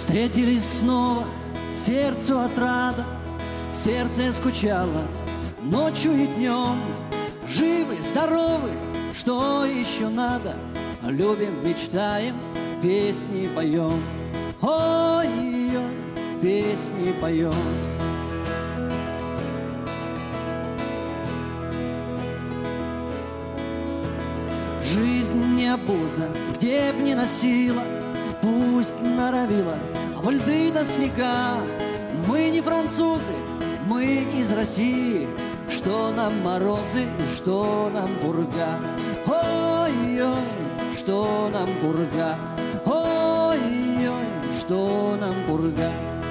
Встретились снова, сердцу отрада, сердце скучало ночью и днем. Живы, здоровы, что еще надо? Любим, мечтаем, песни поем. Ой-ой, песни поем. Жизнь не обуза, где б ни носила, пусть норовила в льды до снега. Мы не французы, мы из России. Что нам морозы, что нам пурга. Ой-ой, что нам пурга. Ой-ой, что нам пурга.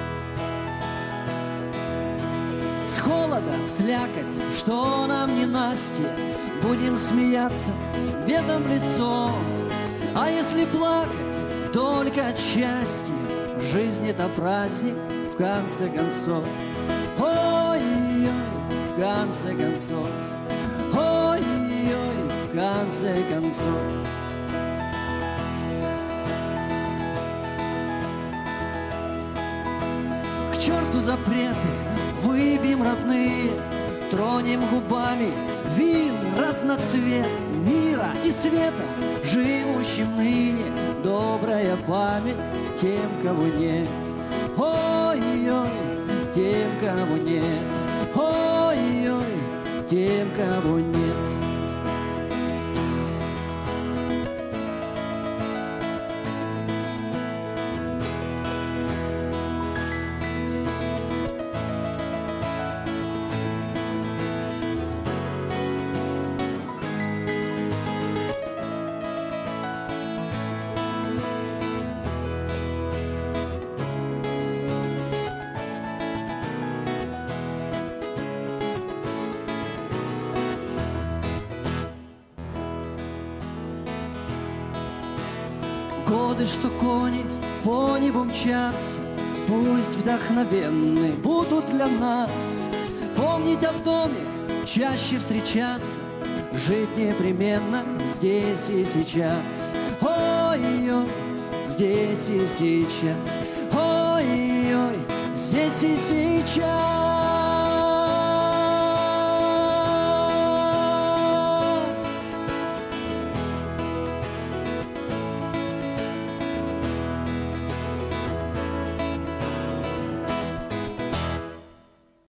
С холода в слякоть, что нам не Настя, будем смеяться бедом в лицо. А если плакать, только от счастья, жизнь это праздник в конце концов. Ой-ой, в конце концов. Ой-ой, в конце концов. К черту запреты, выпьем, родные, тронем губами вин разноцвет мира и света, живущим ныне добрая память тем, кого нет. Ой-ой, тем, кого нет. Ой-ой, тем, кого нет. Годы, что кони по небу мчатся, пусть вдохновенны будут для нас. Помнить о доме, чаще встречаться, жить непременно здесь и сейчас. Ой-ой, здесь и сейчас. Ой-ой, здесь и сейчас.